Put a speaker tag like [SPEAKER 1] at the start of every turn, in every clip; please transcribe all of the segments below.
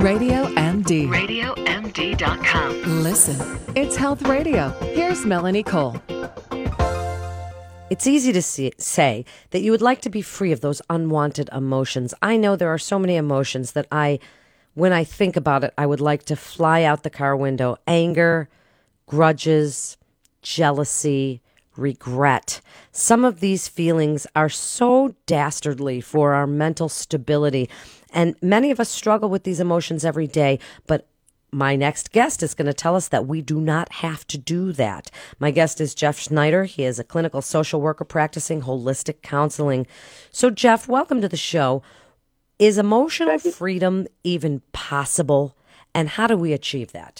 [SPEAKER 1] RadioMD.
[SPEAKER 2] RadioMD.com.
[SPEAKER 1] Listen, it's Health Radio. Here's Melanie Cole.
[SPEAKER 3] It's easy to say that you would like to be free of those unwanted emotions. I know there are so many emotions that when I think about it, I would like to fly out the car window. Anger, grudges, jealousy, regret. Some of these feelings are so dastardly for our mental stability, and many of us struggle with these emotions every day, but my next guest is going to tell us that we do not have to do that. My guest is Jeff Schneider. He is a clinical social worker practicing holistic counseling. So, Jeff, welcome to the show. Is emotional freedom even possible, and how do we achieve that?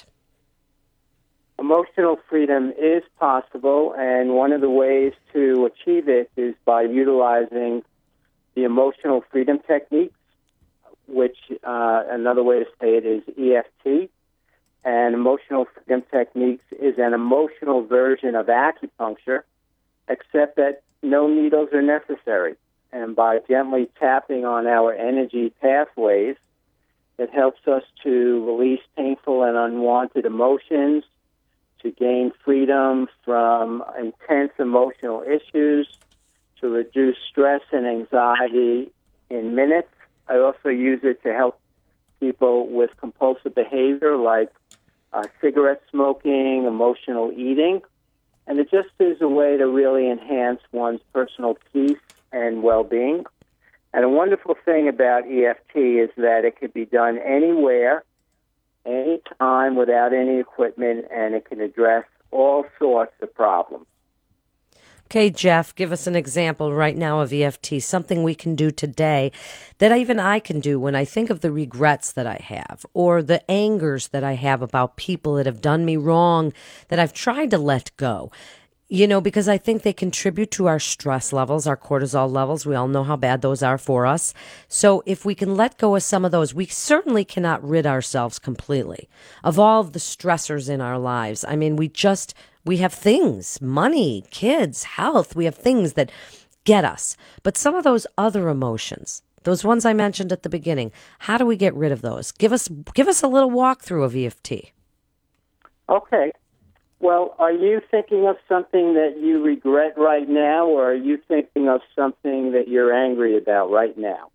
[SPEAKER 4] Emotional freedom is possible, and one of the ways to achieve it is by utilizing the emotional freedom techniques, which another way to say it is EFT. And emotional freedom techniques is an emotional version of acupuncture, except that no needles are necessary. And by gently tapping on our energy pathways, it helps us to release painful and unwanted emotions, to gain freedom from intense emotional issues, to reduce stress and anxiety in minutes. I also use it to help people with compulsive behavior like cigarette smoking, emotional eating, and it just is a way to really enhance one's personal peace and well-being. And a wonderful thing about EFT is that it can be done anywhere, anytime, without any equipment, and it can address all sorts of problems.
[SPEAKER 3] Okay, Jeff, give us an example right now of EFT, something we can do today that even I can do when I think of the regrets that I have or the angers that I have about people that have done me wrong that I've tried to let go. You know, because I think they contribute to our stress levels, our cortisol levels. We all know how bad those are for us. So if we can let go of some of those, we certainly cannot rid ourselves completely of all of the stressors in our lives. I mean, we have things, money, kids, health. We have things that get us. But some of those other emotions, those ones I mentioned at the beginning, how do we get rid of those? Give us a little walkthrough of EFT.
[SPEAKER 4] Okay. Well, are you thinking of something that you regret right now, or are you thinking of something that you're angry about right now?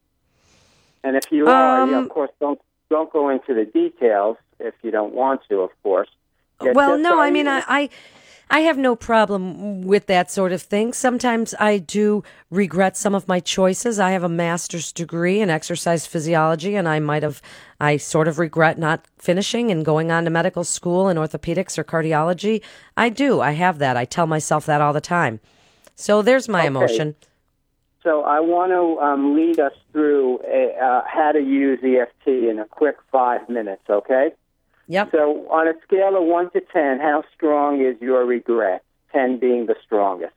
[SPEAKER 4] And if you are, of course, don't go into the details if you don't want to, of course.
[SPEAKER 3] Well, no, I mean, I have no problem with that sort of thing. Sometimes I do regret some of my choices. I have a master's degree in exercise physiology, and I sort of regret not finishing and going on to medical school in orthopedics or cardiology. I do. I have that. I tell myself that all the time. So there's my emotion.
[SPEAKER 4] So I want to lead us through how to use EFT in a quick 5 minutes, okay?
[SPEAKER 3] Yep.
[SPEAKER 4] So on a scale of 1 to 10, how strong is your regret? 10 being the strongest.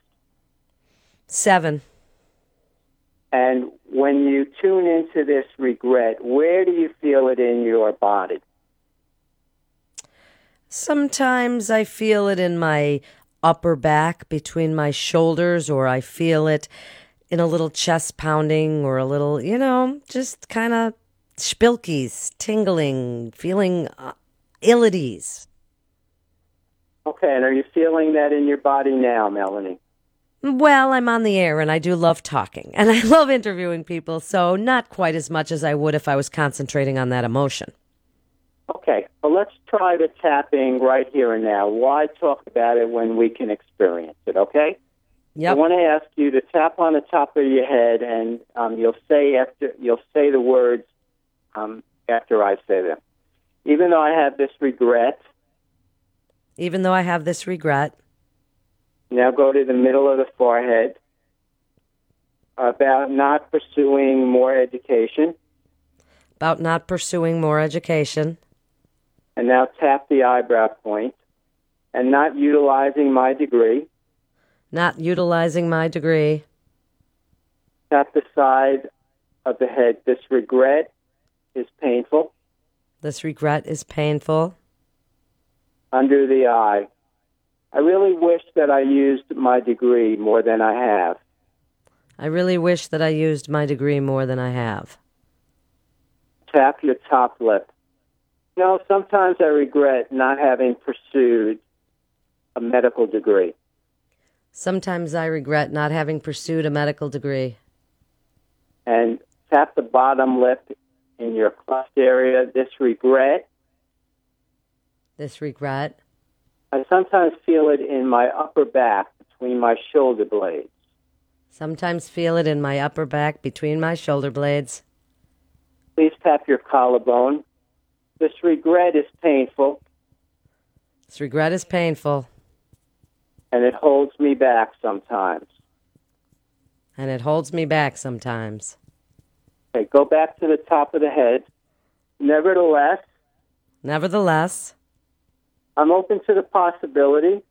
[SPEAKER 3] 7.
[SPEAKER 4] And when you tune into this regret, where do you feel it in your body?
[SPEAKER 3] Sometimes I feel it in my upper back between my shoulders, or I feel it in a little chest pounding or a little, just kind of spilkies, tingling, feeling ill at ease.
[SPEAKER 4] Okay, and are you feeling that in your body now, Melanie?
[SPEAKER 3] Well, I'm on the air, and I do love talking, and I love interviewing people, so not quite as much as I would if I was concentrating on that emotion.
[SPEAKER 4] Okay, well, let's try the tapping right here and now. Why talk about it when we can experience it, okay?
[SPEAKER 3] Yep.
[SPEAKER 4] I want to ask you to tap on the top of your head, and you'll say the words after I say them. Even though I have this regret.
[SPEAKER 3] Even though I have this regret.
[SPEAKER 4] Now go to the middle of the forehead. About not pursuing more education.
[SPEAKER 3] About not pursuing more education.
[SPEAKER 4] And now tap the eyebrow point. And not utilizing my degree.
[SPEAKER 3] Not utilizing my degree.
[SPEAKER 4] Tap the side of the head. This regret is painful.
[SPEAKER 3] This regret is painful.
[SPEAKER 4] Under the eye. I really wish that I used my degree more than I have.
[SPEAKER 3] I really wish that I used my degree more than I have.
[SPEAKER 4] tap your top lip. You know, sometimes I regret not having pursued a medical degree.
[SPEAKER 3] Sometimes I regret not having pursued a medical degree.
[SPEAKER 4] And tap the bottom lip in your cleft area. This regret.
[SPEAKER 3] This regret.
[SPEAKER 4] I sometimes feel it in my upper back between my shoulder blades.
[SPEAKER 3] Sometimes feel it in my upper back between my shoulder blades.
[SPEAKER 4] Please tap your collarbone. This regret is painful.
[SPEAKER 3] This regret is painful.
[SPEAKER 4] And it holds me back sometimes.
[SPEAKER 3] And it holds me back sometimes.
[SPEAKER 4] Okay, go back to the top of the head. Nevertheless, I'm open to the possibility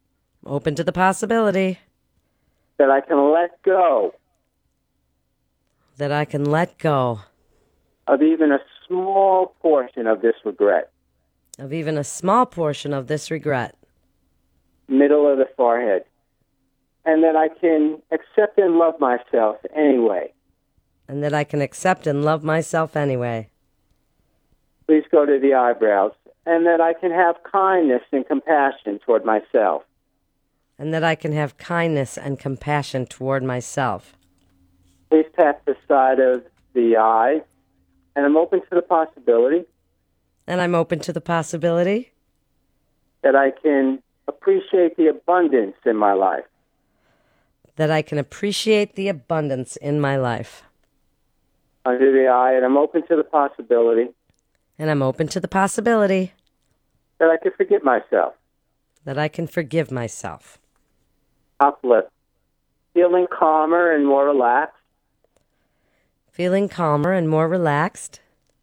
[SPEAKER 4] that I can let go.
[SPEAKER 3] That I can let go.
[SPEAKER 4] Of even a small portion of this regret.
[SPEAKER 3] Of even a small portion of this regret.
[SPEAKER 4] Middle of the forehead. And that I can accept and love myself anyway.
[SPEAKER 3] And that I can accept and love myself anyway.
[SPEAKER 4] Please go to the eyebrows. And that I can have kindness and compassion toward myself.
[SPEAKER 3] And that I can have kindness and compassion toward myself.
[SPEAKER 4] Please tap the side of the eye. And I'm open to the possibility.
[SPEAKER 3] And I'm open to the possibility.
[SPEAKER 4] That I can appreciate the abundance in my life.
[SPEAKER 3] That I can appreciate the abundance in my life.
[SPEAKER 4] Under the eye, and I'm open to the possibility.
[SPEAKER 3] And I'm open to the possibility.
[SPEAKER 4] That I can forgive myself.
[SPEAKER 3] That I can forgive myself.
[SPEAKER 4] Top lip. Feeling calmer and more relaxed.
[SPEAKER 3] Feeling calmer and more relaxed.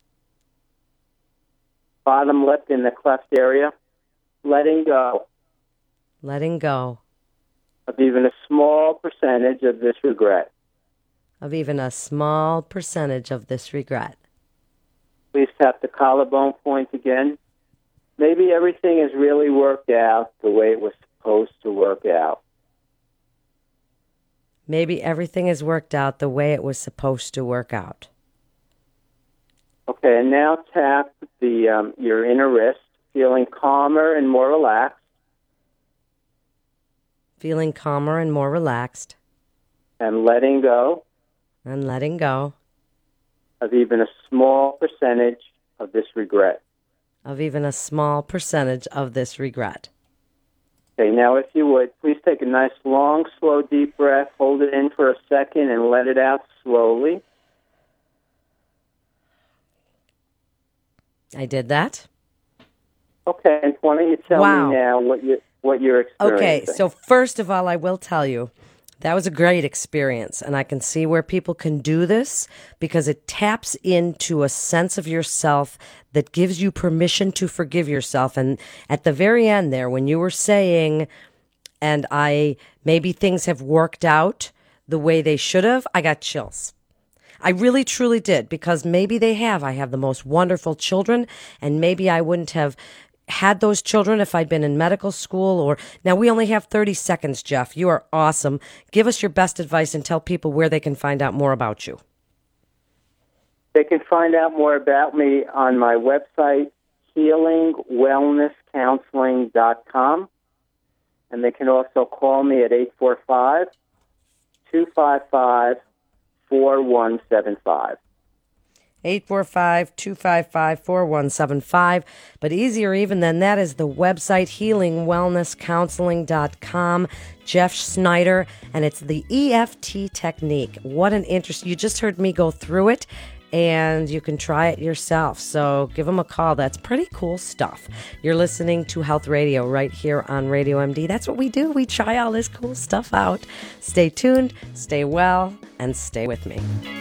[SPEAKER 4] Bottom lip in the cleft area. Letting go.
[SPEAKER 3] Letting go.
[SPEAKER 4] Of even a small percentage of this regret.
[SPEAKER 3] Of even a small percentage of this regret.
[SPEAKER 4] Please tap the collarbone point again. Maybe everything has really worked out the way it was supposed to work out.
[SPEAKER 3] Maybe everything has worked out the way it was supposed to work out.
[SPEAKER 4] Okay, and now tap your inner wrist, feeling calmer and more relaxed.
[SPEAKER 3] Feeling calmer and more relaxed.
[SPEAKER 4] And letting go.
[SPEAKER 3] And letting go.
[SPEAKER 4] Of even a small percentage of this regret.
[SPEAKER 3] Of even a small percentage of this regret.
[SPEAKER 4] Okay, now if you would, please take a nice, long, slow, deep breath. Hold it in for a second and let it out slowly.
[SPEAKER 3] I did that.
[SPEAKER 4] Okay, and why don't you tell me now what you're experiencing?
[SPEAKER 3] Okay, so first of all, I will tell you, that was a great experience, and I can see where people can do this because it taps into a sense of yourself that gives you permission to forgive yourself. And at the very end there, when you were saying, and maybe things have worked out the way they should have, I got chills. I really, truly did, because maybe they have. I have the most wonderful children, and maybe I wouldn't have had those children if I'd been in medical school. Now we only have 30 seconds, Jeff. You are awesome. Give us your best advice and tell people where they can find out more about you.
[SPEAKER 4] They can find out more about me on my website, healingwellnesscounseling.com. And they can also call me at 845-255-4175.
[SPEAKER 3] 845-255-4175. But easier even than that is the website, healingwellnesscounseling.com. Jeff Snyder, and it's the EFT technique. What an interest. You just heard me go through it, and you can try it yourself. So give them a call. That's pretty cool stuff. You're listening to Health Radio right here on Radio MD. That's what we do. We try all this cool stuff out. Stay tuned, stay well, and stay with me.